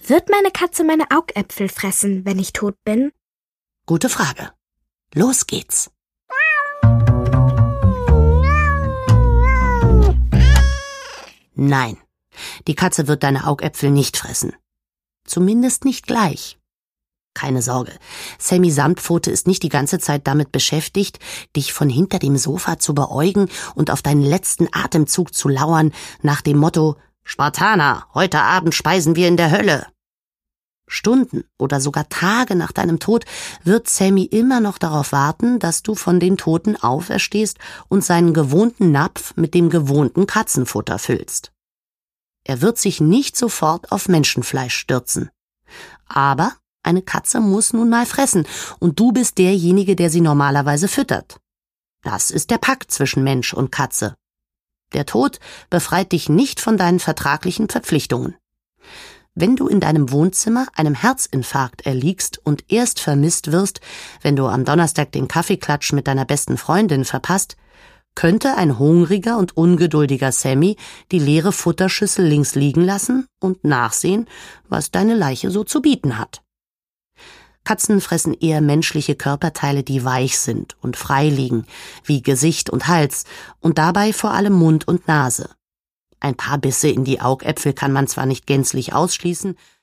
Wird meine Katze meine Augäpfel fressen, wenn ich tot bin? Gute Frage. Los geht's. Nein, die Katze wird deine Augäpfel nicht fressen. Zumindest nicht gleich. Keine Sorge, Sammy Samtpfote ist nicht die ganze Zeit damit beschäftigt, dich von hinter dem Sofa zu beäugen und auf deinen letzten Atemzug zu lauern, nach dem Motto: Spartaner, heute Abend speisen wir in der Hölle. Stunden oder sogar Tage nach deinem Tod wird Sammy immer noch darauf warten, dass du von den Toten auferstehst und seinen gewohnten Napf mit dem gewohnten Katzenfutter füllst. Er wird sich nicht sofort auf Menschenfleisch stürzen. Aber eine Katze muss nun mal fressen und du bist derjenige, der sie normalerweise füttert. Das ist der Pakt zwischen Mensch und Katze. Der Tod befreit dich nicht von deinen vertraglichen Verpflichtungen. Wenn du in deinem Wohnzimmer einem Herzinfarkt erliegst und erst vermisst wirst, wenn du am Donnerstag den Kaffeeklatsch mit deiner besten Freundin verpasst, könnte ein hungriger und ungeduldiger Sammy die leere Futterschüssel links liegen lassen und nachsehen, was deine Leiche so zu bieten hat. Katzen fressen eher menschliche Körperteile, die weich sind und frei liegen, wie Gesicht und Hals, und dabei vor allem Mund und Nase. Ein paar Bisse in die Augäpfel kann man zwar nicht gänzlich ausschließen,